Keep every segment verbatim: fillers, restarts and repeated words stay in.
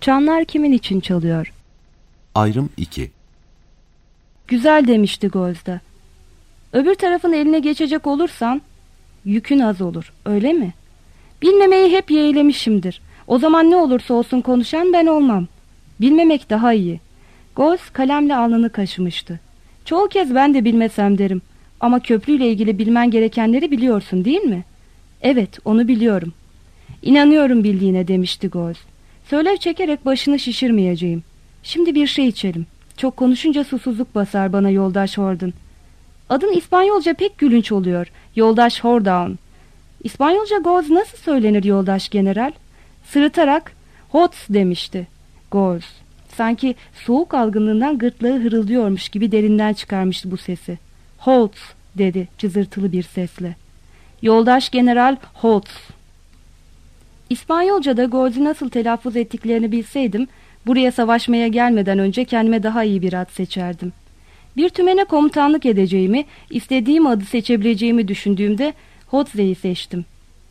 Çanlar kimin için çalıyor? Ayrım iki. Güzel demişti Gözde. Öbür tarafın eline geçecek olursan yükün az olur, öyle mi? Bilmemeyi hep yeğlemişimdir. O zaman ne olursa olsun konuşan ben olmam. Bilmemek daha iyi. Göz kalemle alnını kaşımıştı. Çoğu kez ben de bilmesem derim. Ama köprüyle ilgili bilmen gerekenleri biliyorsun değil mi? Evet, onu biliyorum. İnanıyorum bildiğine demişti Göz. Söylev çekerek başını şişirmeyeceğim. Şimdi bir şey içelim. Çok konuşunca susuzluk basar bana yoldaş Horden. Adın İspanyolca pek gülünç oluyor. Yoldaş Hordown. İspanyolca Göz nasıl söylenir yoldaş general? Sırıtarak Hots demişti Göz. Sanki soğuk algınlığından gırtlağı hırıldıyormuş gibi derinden çıkarmıştı bu sesi. Hots dedi cızırtılı bir sesle. Yoldaş general Hots. İspanyolca'da Göz'ü nasıl telaffuz ettiklerini bilseydim, buraya savaşmaya gelmeden önce kendime daha iyi bir ad seçerdim. Bir tümene komutanlık edeceğimi, istediğim adı seçebileceğimi düşündüğümde Hots'u seçtim.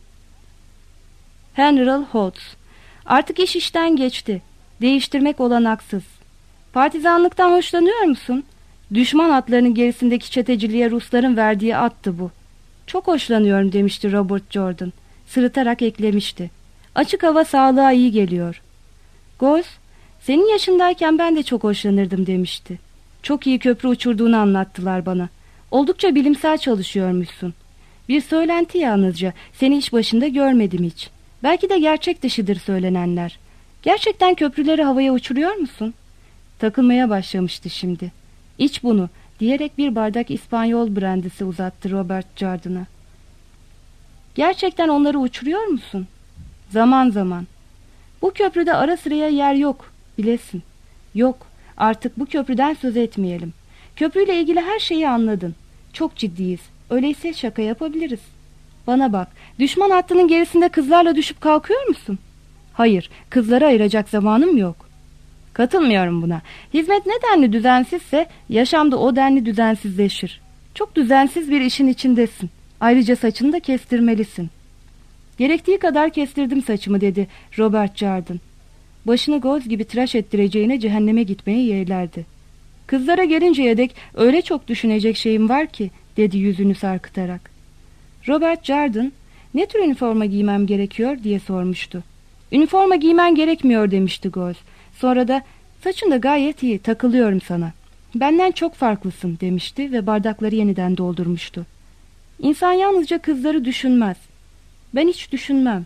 Henry Hots. Artık iş işten geçti. Değiştirmek olanaksız. Partizanlıktan hoşlanıyor musun? Düşman atlarının gerisindeki çeteciliğe Rusların verdiği attı bu. Çok hoşlanıyorum demişti Robert Jordan. Sırıtarak eklemişti. Açık hava sağlığa iyi geliyor. Göz, senin yaşındayken ben de çok hoşlanırdım demişti. Çok iyi köprü uçurduğunu anlattılar bana. Oldukça bilimsel çalışıyormuşsun. Bir söylenti yalnızca. Seni iş başında görmedim hiç. Belki de gerçek dışıdır söylenenler. Gerçekten köprüleri havaya uçuruyor musun? Takılmaya başlamıştı şimdi. İç bunu diyerek bir bardak İspanyol brandisi uzattı Robert Jordan'a. Gerçekten onları uçuruyor musun? Zaman zaman. Bu köprüde ara sıraya yer yok, bilesin. Yok, artık bu köprüden söz etmeyelim. Köprüyle ilgili her şeyi anladın. Çok ciddiyiz. Öyleyse şaka yapabiliriz. Bana bak, düşman hattının gerisinde kızlarla düşüp kalkıyor musun? Hayır, kızları ayıracak zamanım yok. Katılmıyorum buna. Hizmet ne denli düzensizse yaşamda o denli düzensizleşir. Çok düzensiz bir işin içindesin. Ayrıca saçını da kestirmelisin. Gerektiği kadar kestirdim saçımı dedi Robert Jordan. Başını Göz gibi tıraş ettireceğine cehenneme gitmeye yeğlerdi. Kızlara gelinceye dek öyle çok düşünecek şeyim var ki dedi yüzünü sarkıtarak. Robert Jordan ne tür üniforma giymem gerekiyor diye sormuştu. Üniforma giymen gerekmiyor demişti Göz. Sonra da saçın da gayet iyi, takılıyorum sana. Benden çok farklısın demişti ve bardakları yeniden doldurmuştu. İnsan yalnızca kızları düşünmez. Ben hiç düşünmem.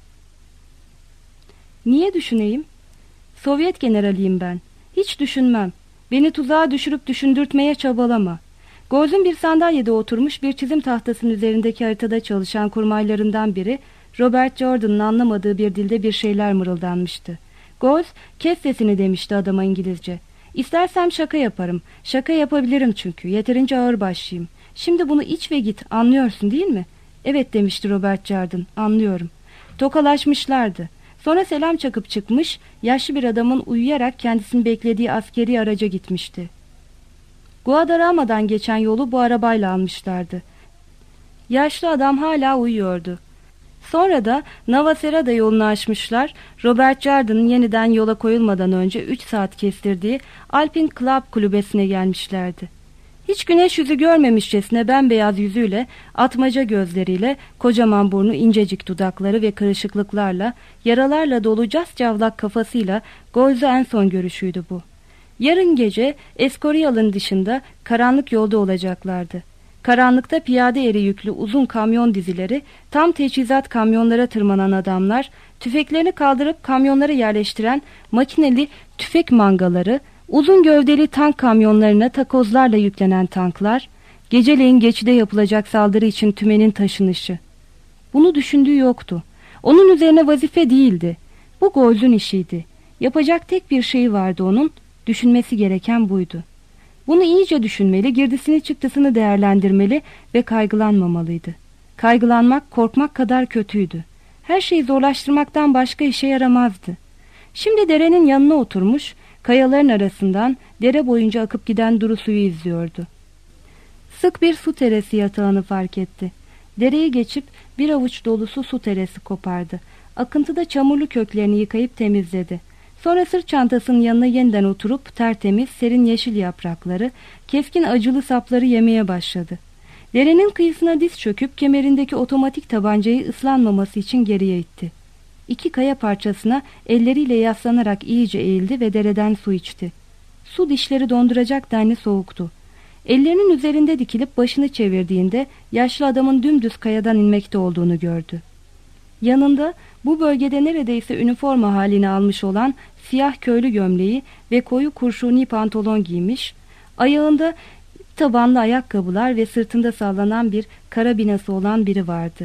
Niye düşüneyim? Sovyet generaliyim ben. Hiç düşünmem. Beni tuzağa düşürüp düşündürtmeye çabalama. Göz'ün bir sandalyede oturmuş bir çizim tahtasının üzerindeki haritada çalışan kurmaylarından biri Robert Jordan'ın anlamadığı bir dilde bir şeyler mırıldanmıştı. Göz, kes sesini demişti adama İngilizce. İstersem şaka yaparım. Şaka yapabilirim çünkü. Yeterince ağırbaşlıyım. Şimdi bunu iç ve git. Anlıyorsun değil mi? Evet demişti Robert Jordan. Anlıyorum. Tokalaşmışlardı. Sonra selam çakıp çıkmış, yaşlı bir adamın uyuyarak kendisini beklediği askeri araca gitmişti. Guadarrama'dan geçen yolu bu arabayla almışlardı. Yaşlı adam hala uyuyordu. Sonra da Navacerada yolunu aşmışlar. Robert Jordan'ın yeniden yola koyulmadan önce üç saat kestirdiği Alpine Club kulübesine gelmişlerdi. Hiç güneş yüzü görmemişçesine bembeyaz yüzüyle, atmaca gözleriyle, kocaman burnu, incecik dudakları ve kırışıklıklarla, yaralarla dolu cascavlak kafasıyla Göz'ü en son görüşüydü bu. Yarın gece Escorial'ın dışında karanlık yolda olacaklardı. Karanlıkta piyade eri yüklü uzun kamyon dizileri, tam teçhizat kamyonlara tırmanan adamlar, tüfeklerini kaldırıp kamyonlara yerleştiren makineli tüfek mangaları, uzun gövdeli tank kamyonlarına takozlarla yüklenen tanklar, geceleyin geçide yapılacak saldırı için tümenin taşınışı. Bunu düşündüğü yoktu. Onun üzerine vazife değildi. Bu Göz'ün işiydi. Yapacak tek bir şey vardı onun, düşünmesi gereken buydu. Bunu iyice düşünmeli, girdisini çıktısını değerlendirmeli ve kaygılanmamalıydı. Kaygılanmak, korkmak kadar kötüydü. Her şeyi zorlaştırmaktan başka işe yaramazdı. Şimdi derenin yanına oturmuş, kayaların arasından dere boyunca akıp giden duru suyu izliyordu. Sık bir su teresi yatağını fark etti. Dereyi geçip bir avuç dolusu su teresi kopardı. Akıntıda çamurlu köklerini yıkayıp temizledi. Sonra sırt çantasının yanına yeniden oturup tertemiz, serin yeşil yaprakları, keskin acılı sapları yemeye başladı. Derenin kıyısına diz çöküp kemerindeki otomatik tabancayı ıslanmaması için geriye itti. İki kaya parçasına elleriyle yaslanarak iyice eğildi ve dereden su içti. Su dişleri donduracak denli soğuktu. Ellerinin üzerinde dikilip başını çevirdiğinde yaşlı adamın dümdüz kayadan inmekte olduğunu gördü. Yanında bu bölgede neredeyse üniforma halini almış olan siyah köylü gömleği ve koyu kurşuni pantolon giymiş, ayağında tabanlı ayakkabılar ve sırtında sallanan bir karabinası olan biri vardı.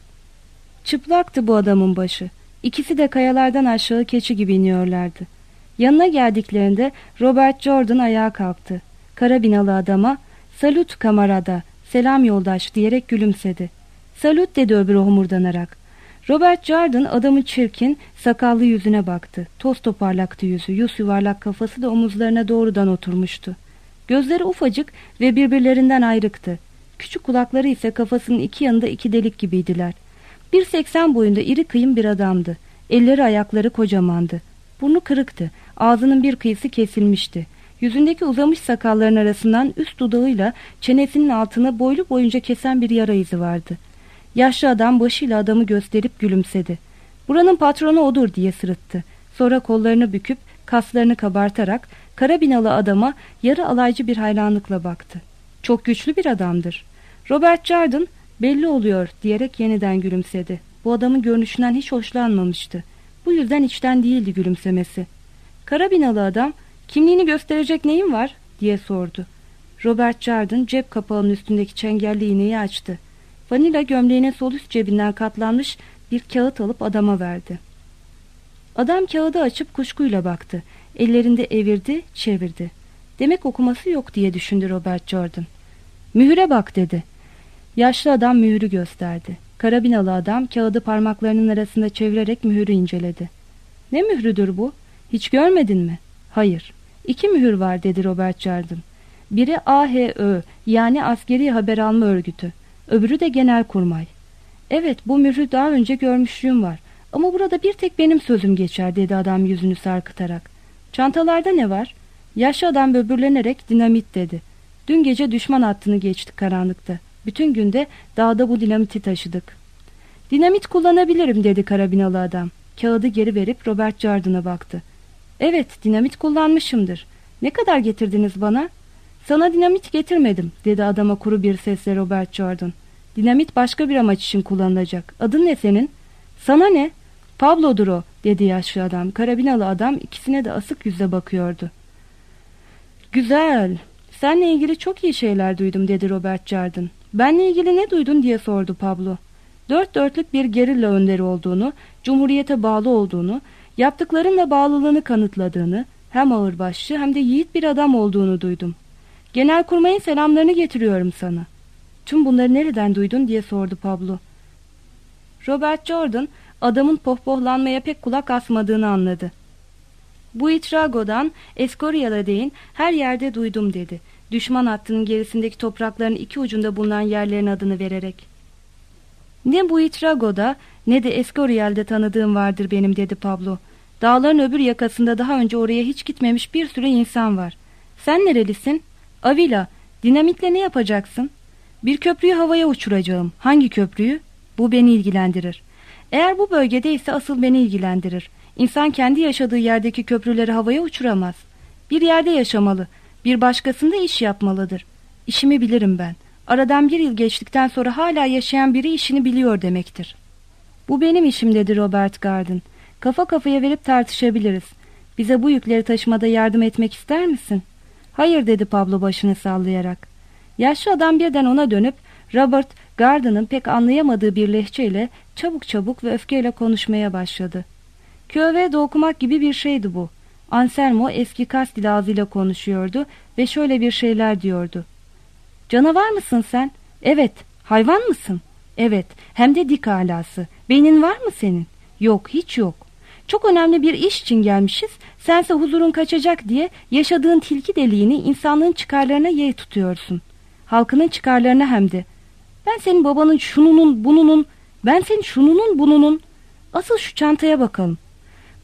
Çıplaktı bu adamın başı. İkisi de kayalardan aşağı keçi gibi iniyorlardı. Yanına geldiklerinde Robert Jordan ayağa kalktı. Karabinalı adama "Salut kamarada, selam yoldaş" diyerek gülümsedi. "Salut" dedi öbürü homurdanarak. Robert Jordan adamın çirkin, sakallı yüzüne baktı. Toz toparlaktı yüzü, yüz yuvarlak kafası da omuzlarına doğrudan oturmuştu. Gözleri ufacık ve birbirlerinden ayrıktı. Küçük kulakları ise kafasının iki yanında iki delik gibiydiler. bir seksen boyunda iri kıyım bir adamdı. Elleri ayakları kocamandı. Burnu kırıktı. Ağzının bir kıyısı kesilmişti. Yüzündeki uzamış sakalların arasından üst dudağıyla çenesinin altını boylu boyunca kesen bir yara izi vardı. Yaşlı adam başıyla adamı gösterip gülümsedi. "Buranın patronu odur" diye sırıttı. Sonra kollarını büküp kaslarını kabartarak karabinalı adama yarı alaycı bir hayranlıkla baktı. "Çok güçlü bir adamdır." Robert Jordan "Belli oluyor" diyerek yeniden gülümsedi. Bu adamın görünüşünden hiç hoşlanmamıştı. Bu yüzden içten değildi gülümsemesi. Karabinalı adam "Kimliğini gösterecek neyin var?" diye sordu. Robert Jordan cep kapağının üstündeki çengelli iğneyi açtı. Vanila gömleğinin sol üst cebinden katlanmış bir kağıt alıp adama verdi. Adam kağıdı açıp kuşkuyla baktı. Ellerinde evirdi, çevirdi. Demek okuması yok diye düşündü Robert Jordan. "Mühüre bak" dedi. Yaşlı adam mühürü gösterdi. Karabinalı adam kağıdı parmaklarının arasında çevirerek mühürü inceledi. "Ne mührüdür bu? Hiç görmedin mi?" "Hayır. İki mühür var" dedi Robert Jordan. "Biri A H Ö yani Askeri Haber Alma Örgütü. Öbürü de Genelkurmay." "Evet, bu mührü daha önce görmüşlüğüm var. Ama burada bir tek benim sözüm geçer" dedi adam yüzünü sarkıtarak. "Çantalarda ne var?" Yaşlı adam böbürlenerek "Dinamit" dedi. "Dün gece düşman hattını geçtik karanlıkta. Bütün günde dağda bu dinamiti taşıdık." "Dinamit kullanabilirim" dedi karabinalı adam. Kağıdı geri verip Robert Jordan'a baktı. "Evet, dinamit kullanmışımdır. Ne kadar getirdiniz bana?" "Sana dinamit getirmedim" dedi adama kuru bir sesle Robert Jordan. "Dinamit başka bir amaç için kullanılacak. Adın ne senin?" "Sana ne?" "Pablo'dur o" dedi yaşlı adam. Karabinalı adam ikisine de asık yüzle bakıyordu. "Güzel. Seninle ilgili çok iyi şeyler duydum" dedi Robert Jordan. "Benle ilgili ne duydun?" diye sordu Pablo. Dört dörtlük bir gerilla önderi olduğunu, cumhuriyete bağlı olduğunu, yaptıklarınla bağlılığını kanıtladığını, hem ağırbaşlı hem de yiğit bir adam olduğunu duydum. "Genelkurmay'ın selamlarını getiriyorum sana." "Tüm bunları nereden duydun?" diye sordu Pablo. Robert Jordan adamın pohpohlanmaya pek kulak asmadığını anladı. "Buitrago'dan Escorial'a değin her yerde duydum" dedi. Düşman hattının gerisindeki toprakların iki ucunda bulunan yerlerin adını vererek. "Ne Buitrago'da ne de Escorial'de tanıdığım vardır benim" dedi Pablo. "Dağların öbür yakasında daha önce oraya hiç gitmemiş bir sürü insan var. Sen nerelisin?" "Avila. Dinamitle ne yapacaksın?" "Bir köprüyü havaya uçuracağım." "Hangi köprüyü?" "Bu beni ilgilendirir." "Eğer bu bölgede ise asıl beni ilgilendirir. İnsan kendi yaşadığı yerdeki köprüleri havaya uçuramaz. Bir yerde yaşamalı. Bir başkasında iş yapmalıdır. İşimi bilirim ben. Aradan bir yıl geçtikten sonra hala yaşayan biri işini biliyor demektir." "Bu benim işim" dedi Robert Jordan. "Kafa kafaya verip tartışabiliriz. Bize bu yükleri taşımada yardım etmek ister misin?" "Hayır" dedi Pablo başını sallayarak. Yaşlı adam birden ona dönüp Robert Jordan'ın pek anlayamadığı bir lehçeyle çabuk çabuk ve öfkeyle konuşmaya başladı. Köyde okumak gibi bir şeydi bu. Anselmo eski Kastil ağzıyla konuşuyordu ve şöyle bir şeyler diyordu. "Canavar mısın sen?" "Evet." "Hayvan mısın?" "Evet, hem de dik alası. Beynin var mı senin?" "Yok, hiç yok." "Çok önemli bir iş için gelmişiz. Sense huzurun kaçacak diye yaşadığın tilki deliğini insanlığın çıkarlarına yeğ tutuyorsun. Halkının çıkarlarına hem de. Ben senin babanın şununun bununun, ben senin şununun bununun. Asıl şu çantaya bakalım."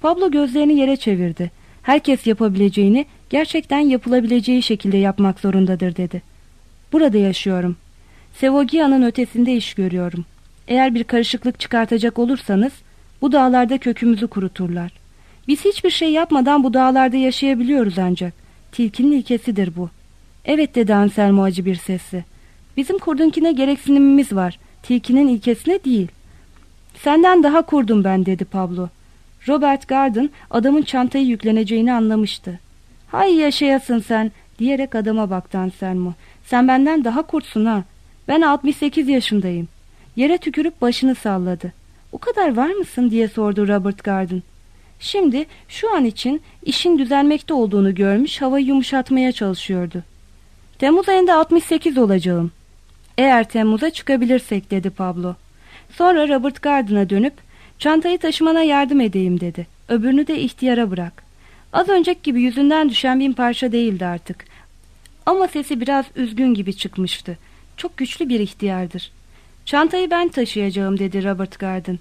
Pablo gözlerini yere çevirdi. Herkes yapabileceğini, gerçekten yapılabileceği şekilde yapmak zorundadır dedi. Burada yaşıyorum. Sevogia'nın ötesinde iş görüyorum. Eğer bir karışıklık çıkartacak olursanız bu dağlarda kökümüzü kuruturlar. Biz hiçbir şey yapmadan bu dağlarda yaşayabiliyoruz ancak. Tilkinin ilkesidir bu. Evet dedi Anselmo acı bir sesle. Bizim kurdunkine gereksinimimiz var. Tilkinin ilkesine değil. Senden daha kurdum ben dedi Pablo. Robert Garden adamın çantayı yükleneceğini anlamıştı. Hay yaşayasın sen diyerek adama baktı Anselmo. Sen benden daha kurtsun ha. Ben altmış sekiz yaşındayım. Yere tükürüp başını salladı. O kadar var mısın diye sordu Robert Garden. Şimdi şu an için işin düzelmekte olduğunu görmüş, havayı yumuşatmaya çalışıyordu. Temmuz ayında altmış sekiz olacağım. Eğer Temmuz'a çıkabilirsek dedi Pablo. Sonra Robert Garden'a dönüp çantayı taşımana yardım edeyim dedi. Öbürünü de ihtiyara bırak. Az önceki gibi yüzünden düşen bin parça değildi artık. Ama sesi biraz üzgün gibi çıkmıştı. Çok güçlü bir ihtiyardır. Çantayı ben taşıyacağım dedi Robert Garden.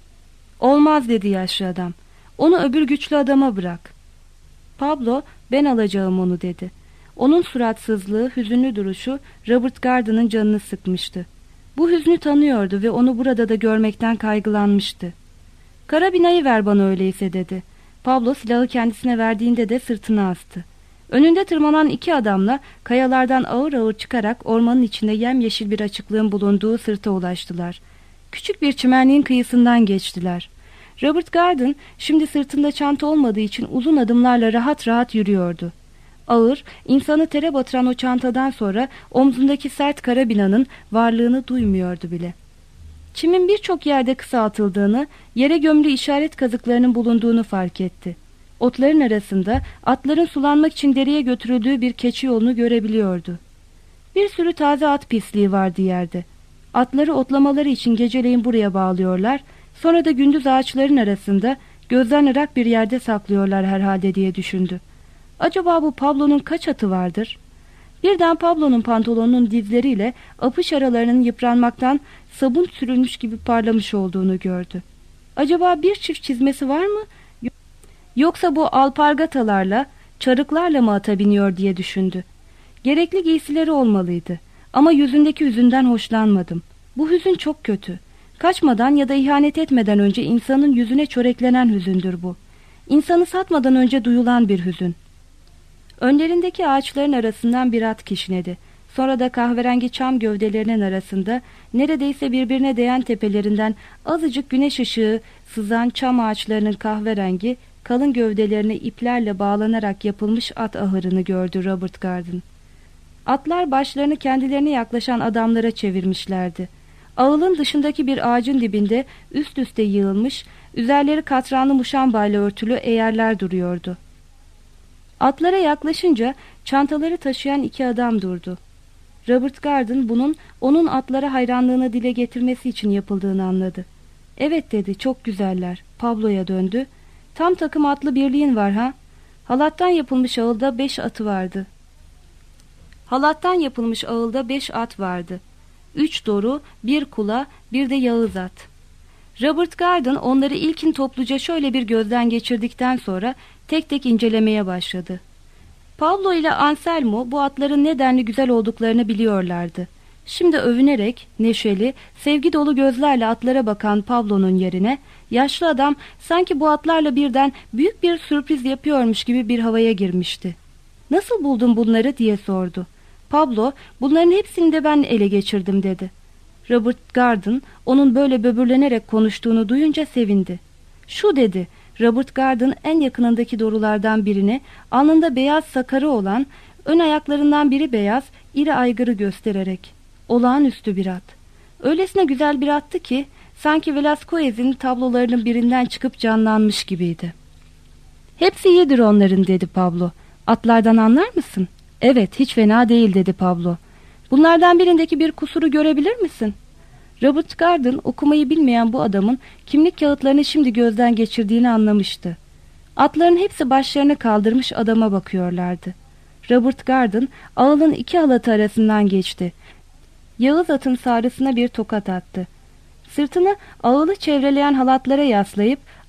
Olmaz dedi yaşlı adam. Onu öbür güçlü adama bırak. Pablo ben alacağım onu dedi. Onun suratsızlığı, hüzünlü duruşu Robert Garden'ın canını sıkmıştı. Bu hüznü tanıyordu ve onu burada da görmekten kaygılanmıştı. Karabinayı ver bana öyleyse dedi. Pablo silahı kendisine verdiğinde de sırtını astı. Önünde tırmanan iki adamla kayalardan ağır ağır çıkarak ormanın içinde yemyeşil bir açıklığın bulunduğu sırta ulaştılar. Küçük bir çimenliğin kıyısından geçtiler. Robert Garden şimdi sırtında çanta olmadığı için uzun adımlarla rahat rahat yürüyordu. Ağır, insanı tere batıran o çantadan sonra omzundaki sert karabinanın varlığını duymuyordu bile. Çimin birçok yerde kısaltıldığını, yere gömülü işaret kazıklarının bulunduğunu fark etti. Otların arasında atların sulanmak için dereye götürüldüğü bir keçi yolunu görebiliyordu. Bir sürü taze at pisliği vardı yerde. Atları otlamaları için geceleyin buraya bağlıyorlar, sonra da gündüz ağaçların arasında gözden ırak bir yerde saklıyorlar herhalde diye düşündü. Acaba bu Pablo'nun kaç atı vardır? Birden Pablo'nun pantolonunun dizleriyle apış aralarının yıpranmaktan sabun sürülmüş gibi parlamış olduğunu gördü. Acaba bir çift çizmesi var mı? Yoksa bu alpargatalarla, çarıklarla mı ata biniyor diye düşündü. Gerekli giysileri olmalıydı. Ama yüzündeki hüzünden hoşlanmadım. Bu hüzün çok kötü. Kaçmadan ya da ihanet etmeden önce insanın yüzüne çöreklenen hüzündür bu. İnsanı satmadan önce duyulan bir hüzün. Önlerindeki ağaçların arasından bir at kişnedi. Sonra da kahverengi çam gövdelerinin arasında neredeyse birbirine değen tepelerinden azıcık güneş ışığı sızan çam ağaçlarının kahverengi kalın gövdelerine iplerle bağlanarak yapılmış at ahırını gördü Robert Garden. Atlar başlarını kendilerine yaklaşan adamlara çevirmişlerdi. Ağılın dışındaki bir ağacın dibinde üst üste yığılmış, üzerleri katranlı muşambayla örtülü eğerler duruyordu. Atlara yaklaşınca çantaları taşıyan iki adam durdu. Robert Garden bunun onun atlara hayranlığını dile getirmesi için yapıldığını anladı. Evet dedi, çok güzeller. Pablo'ya döndü. Tam takım atlı birliğin var ha? Halattan yapılmış ağılda beş atı vardı. Halattan yapılmış ağılda beş at vardı. Üç doru, bir kula, bir de yağız at. Robert Garden onları ilkin topluca şöyle bir gözden geçirdikten sonra tek tek incelemeye başladı. Pablo ile Anselmo bu atların ne denli güzel olduklarını biliyorlardı. Şimdi övünerek, neşeli, sevgi dolu gözlerle atlara bakan Pablo'nun yerine yaşlı adam sanki bu atlarla birden büyük bir sürpriz yapıyormuş gibi bir havaya girmişti. "Nasıl buldun bunları?" diye sordu. Pablo, "Bunların hepsini de ben ele geçirdim." dedi. Robert Garden onun böyle böbürlenerek konuştuğunu duyunca sevindi. "Şu," dedi. Robert Garden en yakınındaki dorulardan birini, alnında beyaz sakarı olan, ön ayaklarından biri beyaz, iri aygırı göstererek. Olağanüstü bir at. Öylesine güzel bir attı ki sanki Velázquez'in tablolarının birinden çıkıp canlanmış gibiydi. "Hepsi iyidir onların," dedi Pablo. "Atlardan anlar mısın?" "Evet, hiç fena değil," dedi Pablo. "Bunlardan birindeki bir kusuru görebilir misin?" Robert Garden okumayı bilmeyen bu adamın kimlik kağıtlarını şimdi gözden geçirdiğini anlamıştı. Atların hepsi başlarını kaldırmış adama bakıyorlardı. Robert Garden ağılın iki halatı arasından geçti. Yağız atın sarısına bir tokat attı. Sırtını ağılı çevreleyen halatlara yaslayıp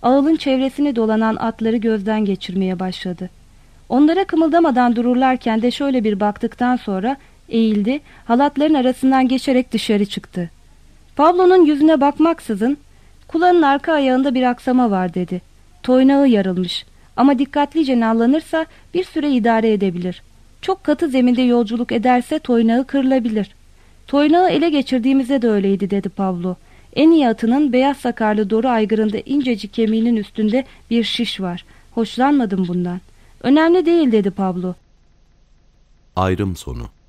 Ağılın çevresini dolanan atları gözden geçirmeye başladı. Onlara kımıldamadan dururlarken de şöyle bir baktıktan sonra eğildi, halatların arasından geçerek dışarı çıktı. Pablo'nun yüzüne bakmaksızın, "Kulağının arka ayağında bir aksama var," dedi. "Toynağı yarılmış ama dikkatlice nallanırsa bir süre idare edebilir. Çok katı zeminde yolculuk ederse toynağı kırılabilir." "Toynağı ele geçirdiğimizde de öyleydi," dedi Pablo. "En iyi atının beyaz sakarlı doğru aygırında incecik kemiğinin üstünde bir şiş var. Hoşlanmadım bundan." "Önemli değil," dedi Pablo. Ayrım sonu.